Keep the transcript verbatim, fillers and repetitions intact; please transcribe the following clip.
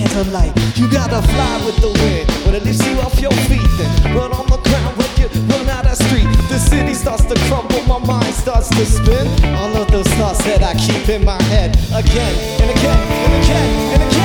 to light. You gotta fly with the wind, but it lifts you off your feet. Then run on the ground when you run out of street. The city starts to crumble, my mind starts to spin. All of those thoughts that I keep in my head, again and again and again and again.